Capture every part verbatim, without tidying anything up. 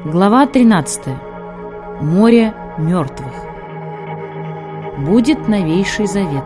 Глава тринадцатая. Море мертвых. Будет новейший завет.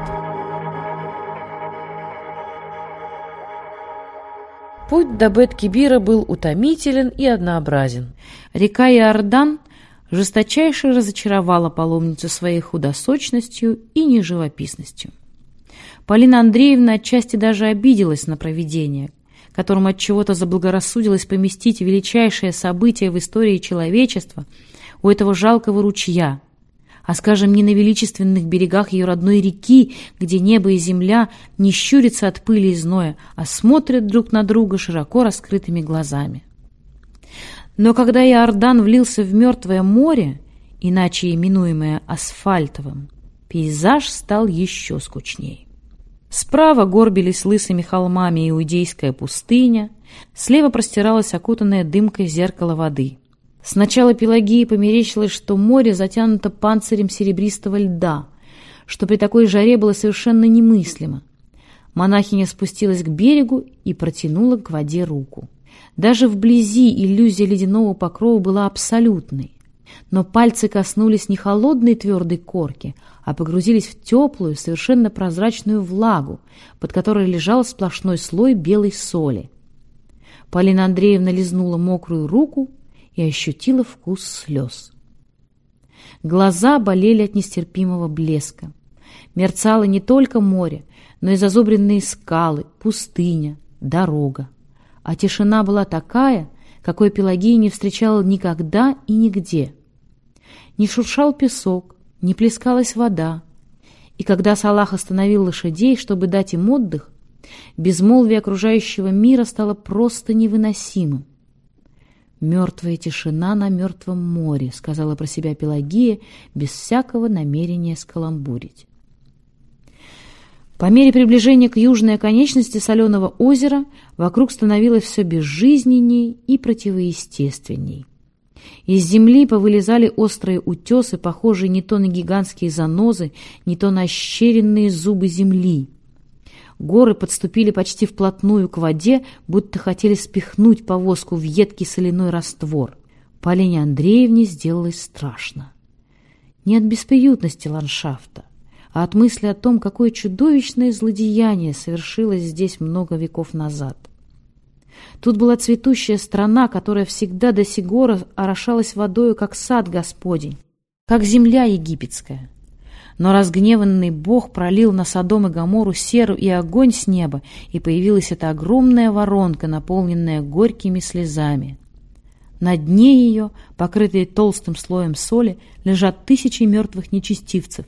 Путь до Бет-Кибира был утомителен и однообразен. Река Иордан жесточайше разочаровала паломницу своей худосочностью и неживописностью. Полина Андреевна отчасти даже обиделась на провидение, которому отчего-то заблагорассудилось поместить величайшее событие в истории человечества у этого жалкого ручья, а, скажем, не на величественных берегах ее родной реки, где небо и земля не щурятся от пыли и зноя, а смотрят друг на друга широко раскрытыми глазами. Но когда Иордан влился в мертвое море, иначе именуемое асфальтовым, пейзаж стал еще скучнее. Справа горбились лысыми холмами Иудейская пустыня, слева простиралось окутанное дымкой зеркало воды. Сначала Пелагии померещилось, что море затянуто панцирем серебристого льда, что при такой жаре было совершенно немыслимо. Монахиня спустилась к берегу и протянула к воде руку. Даже вблизи иллюзия ледяного покрова была абсолютной, но пальцы коснулись не холодной твердой корки, а погрузились в теплую, совершенно прозрачную влагу, под которой лежал сплошной слой белой соли. Полина Андреевна лизнула мокрую руку и ощутила вкус слез. Глаза болели от нестерпимого блеска. Мерцало не только море, но и зазубренные скалы, пустыня, дорога. А тишина была такая, какой Пелагея не встречала никогда и нигде. Не шуршал песок, не плескалась вода, и когда Салах остановил лошадей, чтобы дать им отдых, безмолвие окружающего мира стало просто невыносимым. «Мертвая тишина на мертвом море», — сказала про себя Пелагея, без всякого намерения скаламбурить. По мере приближения к южной оконечности соленого озера вокруг становилось все безжизненней и противоестественней. Из земли повылезали острые утесы, похожие не то на гигантские занозы, не то на ощеренные зубы земли. Горы подступили почти вплотную к воде, будто хотели спихнуть повозку в едкий соляной раствор. Полине Андреевне сделалось страшно. Не от бесприютности ландшафта, а от мысли о том, какое чудовищное злодеяние совершилось здесь много веков назад. Тут была цветущая страна, которая всегда до сих гор орошалась водою, как сад Господень, как земля египетская. Но разгневанный Бог пролил на Содом и Гоморру серу и огонь с неба, и появилась эта огромная воронка, наполненная горькими слезами. На дне ее, покрытые толстым слоем соли, лежат тысячи мертвых нечестивцев,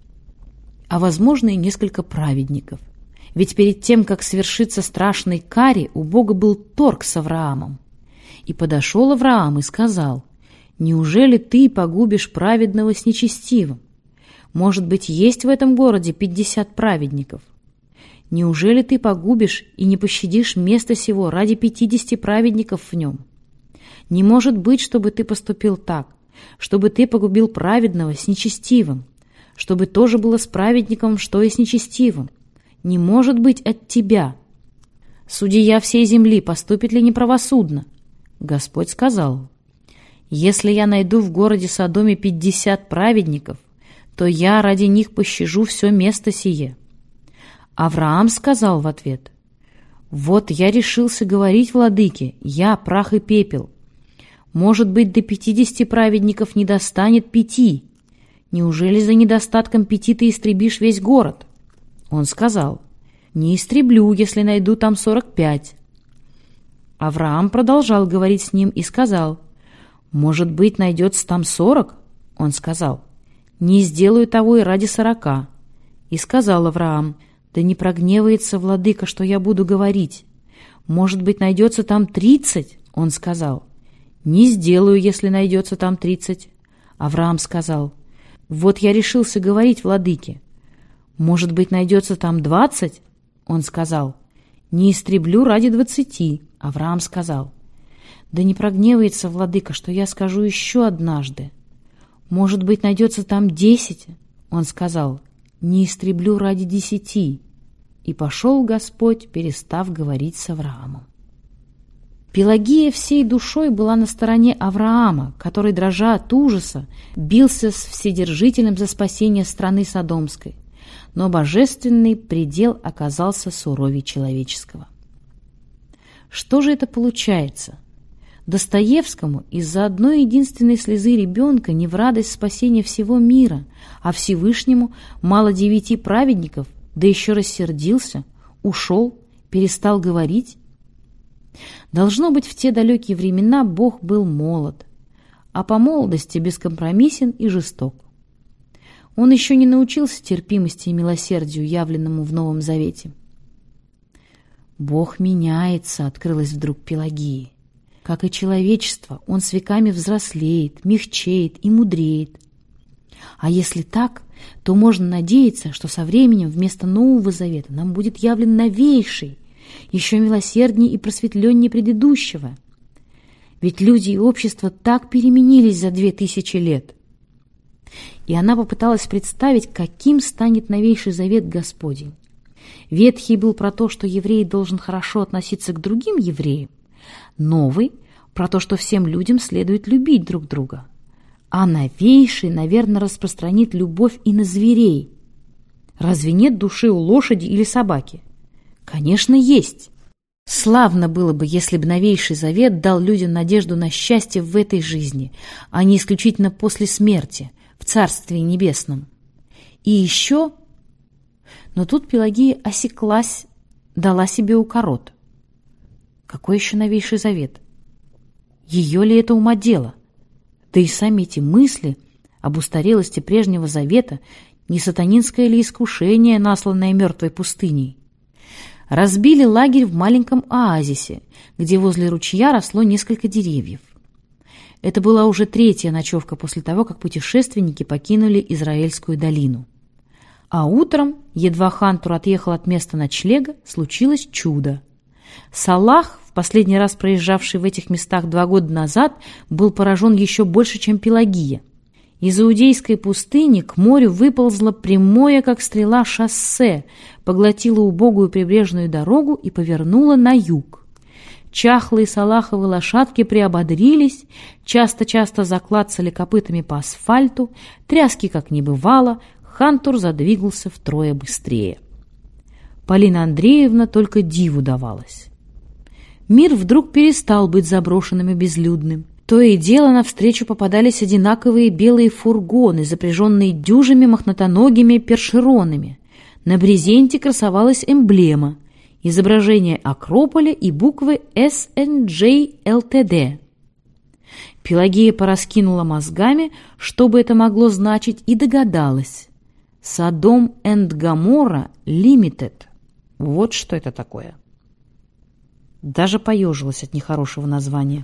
а, возможно, и несколько праведников. Ведь перед тем, как свершится страшный кари, у Бога был торг с Авраамом. И подошел Авраам и сказал: «Неужели ты погубишь праведного с нечестивым? Может быть, есть в этом городе пятьдесят праведников? Неужели ты погубишь и не пощадишь место сего ради пятидесяти праведников в нем? Не может быть, чтобы ты поступил так, чтобы ты погубил праведного с нечестивым, чтобы тоже было с праведником, что и с нечестивым. Не может быть от тебя. Судья всей земли поступит ли неправосудно?» Господь сказал: «Если я найду в городе Содоме пятьдесят праведников, то я ради них пощажу все место сие». Авраам сказал в ответ: «Вот я решился говорить владыке, я прах и пепел. Может быть, до пятидесяти праведников не достанет пяти. Неужели за недостатком пяти ты истребишь весь город?» Он сказал: «Не истреблю, если найду там сорок пять». Авраам продолжал говорить с ним и сказал: «Может быть, найдется там сорок?» Он сказал: «Не сделаю того и ради сорока». И сказал Авраам: «Да не прогневается владыка, что я буду говорить. Может быть, найдется там тридцать?» Он сказал: «Не сделаю, если найдется там тридцать». Авраам сказал: «Вот я решился говорить владыке. Может быть, найдется там двадцать?» Он сказал: «Не истреблю ради двадцати». Авраам сказал: «Да не прогневается владыка, что я скажу еще однажды. Может быть, найдется там десять?» Он сказал: «Не истреблю ради десяти». И пошел Господь, перестав говорить с Авраамом. Пелагея всей душой была на стороне Авраама, который, дрожа от ужаса, бился с Вседержителем за спасение страны Содомской. Но божественный предел оказался суровее человеческого. Что же это получается? Достоевскому из-за одной единственной слезы ребенка не в радость спасения всего мира, а Всевышнему мало девяти праведников, да еще рассердился, ушел, перестал говорить? Должно быть, в те далекие времена Бог был молод, а по молодости бескомпромиссен и жесток. Он еще не научился терпимости и милосердию, явленному в Новом Завете. «Бог меняется», — открылось вдруг Пелагии. «Как и человечество, он с веками взрослеет, мягчеет и мудреет. А если так, то можно надеяться, что со временем вместо Нового Завета нам будет явлен новейший, еще милосерднее и просветленнее предыдущего. Ведь люди и общество так переменились за две тысячи лет». И она попыталась представить, каким станет новейший завет Господень. Ветхий был про то, что еврей должен хорошо относиться к другим евреям, новый — про то, что всем людям следует любить друг друга, а новейший, наверное, распространит любовь и на зверей. Разве нет души у лошади или собаки? Конечно, есть. Славно было бы, если бы новейший завет дал людям надежду на счастье в этой жизни, а не исключительно после смерти, в Царстве Небесном. И еще... Но тут Пелагея осеклась, дала себе укорот. Какой еще новейший завет? Ее ли это ума дело? Да и сами эти мысли об устарелости прежнего завета не сатанинское ли искушение, насланное мертвой пустыней? Разбили лагерь в маленьком оазисе, где возле ручья росло несколько деревьев. Это была уже третья ночевка после того, как путешественники покинули Израильскую долину. А утром, едва Хантур отъехал от места ночлега, случилось чудо. Салах, в последний раз проезжавший в этих местах два года назад, был поражен еще больше, чем Пелагия. Из Иудейской пустыни к морю выползло прямое, как стрела, шоссе, поглотило убогую прибрежную дорогу и повернуло на юг. Чахлые салаховые лошадки приободрились, часто-часто заклацали копытами по асфальту, тряски как не бывало, Хантур задвигался втрое быстрее. Полина Андреевна только диву давалась. Мир вдруг перестал быть заброшенным и безлюдным. То и дело навстречу попадались одинаковые белые фургоны, запряженные дюжими мохнатоногими першеронами. На брезенте красовалась эмблема — изображение Акрополя и буквы эс эн джей эл ти ди. Пелагея пораскинула мозгами, что бы это могло значить, и догадалась. Содом энд Гоморра Лимитед. Вот что это такое. Даже поежилась от нехорошего названия.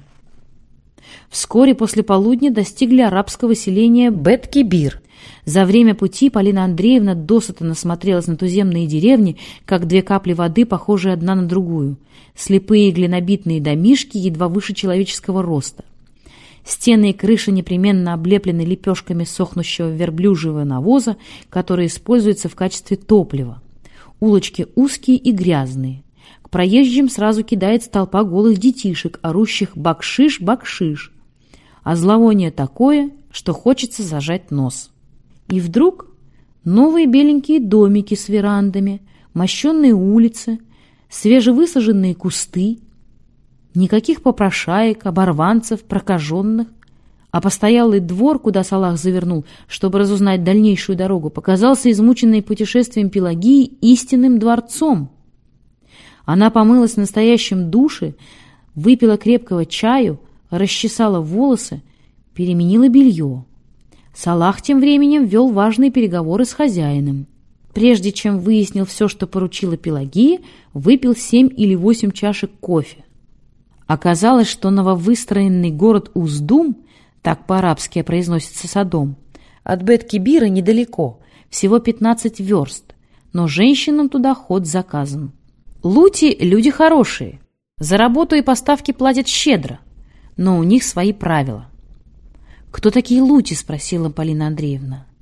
Вскоре после полудня достигли арабского селения Бет-Кибир. За время пути Полина Андреевна досыта насмотрелась на туземные деревни, как две капли воды, похожие одна на другую. Слепые глинобитные домишки, едва выше человеческого роста. Стены и крыша непременно облеплены лепешками сохнущего верблюжьего навоза, который используется в качестве топлива. Улочки узкие и грязные. К проезжим сразу кидается толпа голых детишек, орущих «бакшиш, бакшиш». А зловоние такое, что хочется зажать нос. И вдруг новые беленькие домики с верандами, мощенные улицы, свежевысаженные кусты. Никаких попрошаек, оборванцев, прокаженных. А постоялый двор, куда Салах завернул, чтобы разузнать дальнейшую дорогу, показался измученной путешествием Пелагии истинным дворцом. Она помылась в настоящем душе, выпила крепкого чаю, расчесала волосы, переменила белье. Салах тем временем вел важные переговоры с хозяином. Прежде чем выяснил все, что поручила Пелагия, выпил семь или восемь чашек кофе. Оказалось, что нововыстроенный город Уздум, так по-арабски произносится Содом, от Бет-Кибира недалеко, всего пятнадцать верст, но женщинам туда ход заказан. Лути – люди хорошие, за работу и поставки платят щедро, но у них свои правила. «Кто такие лути?» – спросила Полина Андреевна.